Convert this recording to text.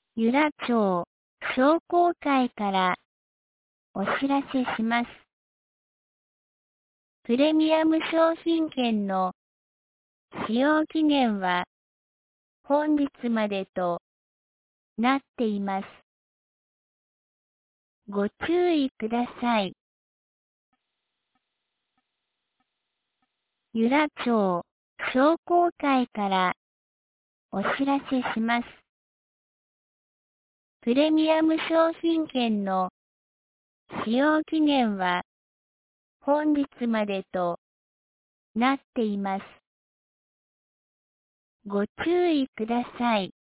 由良町商工会からお知らせします。プレミアム商品券の使用期限は本日までとなっています。ご注意ください。由良町商工会からお知らせします。プレミアム商品券の使用期限は本日までとなっています。ご注意ください。